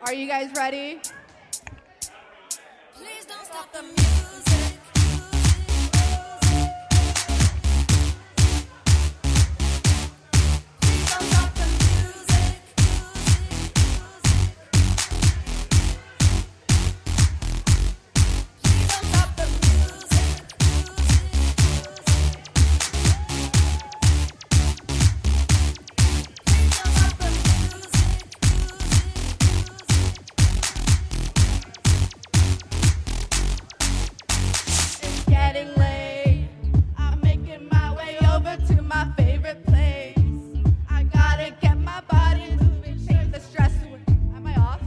Are you guys ready? Please don't stop the music. Getting late. I'm making my way over to my favorite place. I gotta get my body moving, take the stress away. Am I off?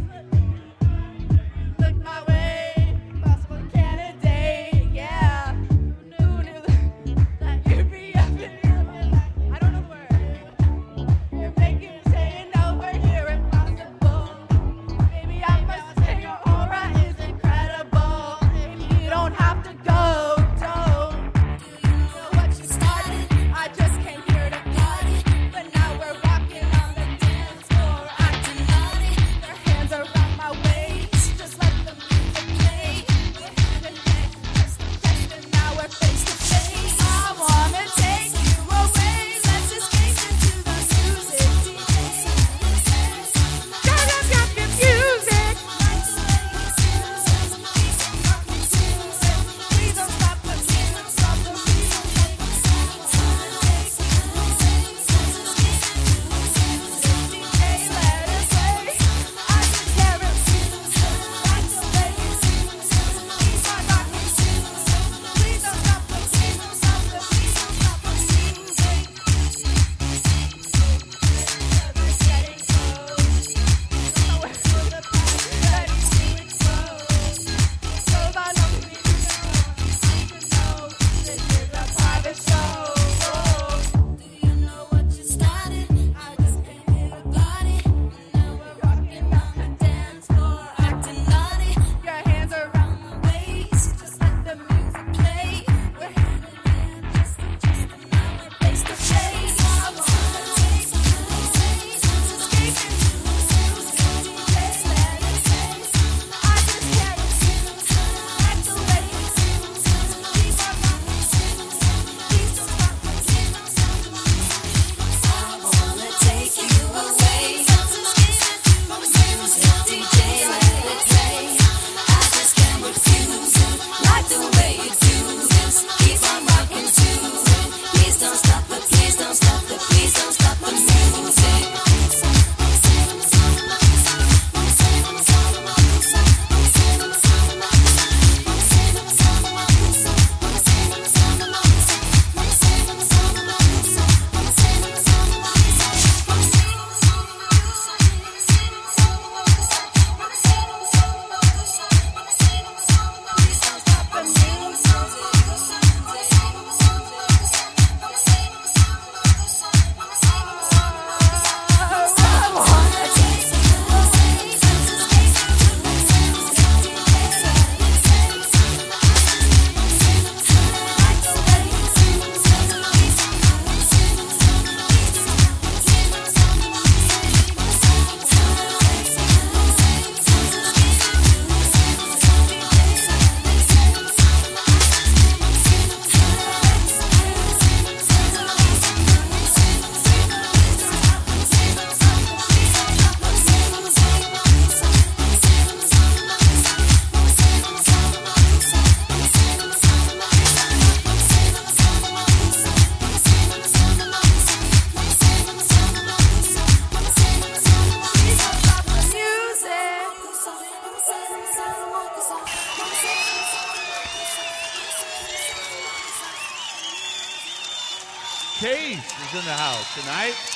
Look my way, possible candidate. Yeah. Who knew that you'd be up in here? I don't know the word. You're making staying over here impossible. Maybe I must say your aura is incredible. Maybe you don't have to go. Chase is in the house tonight.